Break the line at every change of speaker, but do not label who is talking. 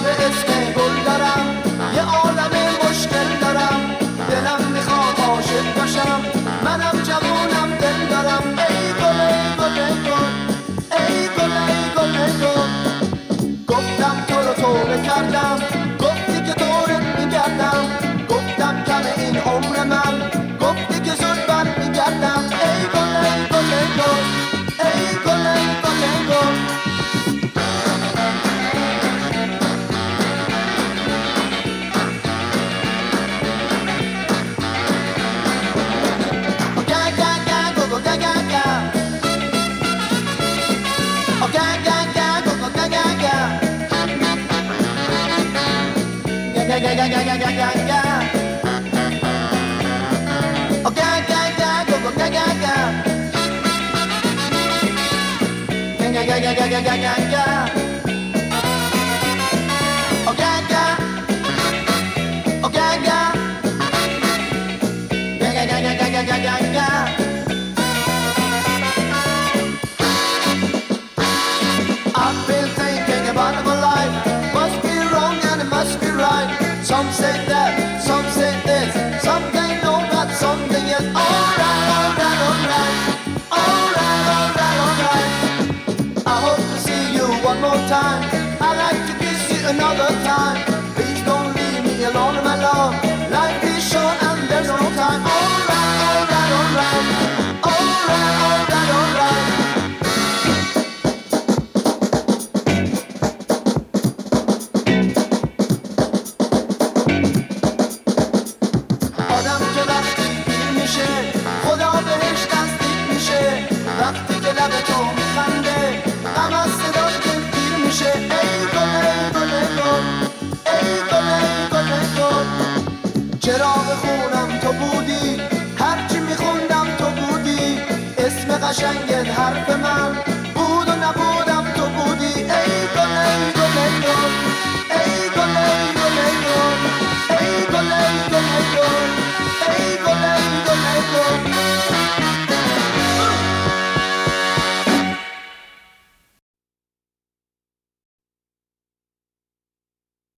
به اسم گل دارم، یه عالم مشکل دارم، دلم میخواد عاشق باشم، منم جوونم دل دارم. ای گل ای گل ای گل، ای گل ای گل ای گل. گفتم تو رو توبه کردم، گفتی که دورت میگردم، گفتم کمه این عمر من، گفتی که زود بر میگردم. ای گل ای گل ای گل، ای گل ای گل ای گل. I've been thinking about my life. Must be wrong and it must be right. Some say that, some say this, something no, but something is alright, alright, alright, alright, alright, alright. I hope to see you one more time. I'd like to kiss you another time. Please don't leave me alone, my love. Life is short and there's no time. Alright, alright, alright, alright, alright, alright. آدم که وقتی پیر میشه خدا بهش نزدیک میشه، وقتی که لب تو میخنده غم از صدای دل پیر میشه. ای گل ای گل ای گل، ای گل ای گل ای گل. چراغ خونم تو بودی، هرچی میخوندم تو بودی، اسم قشنگت حرف من،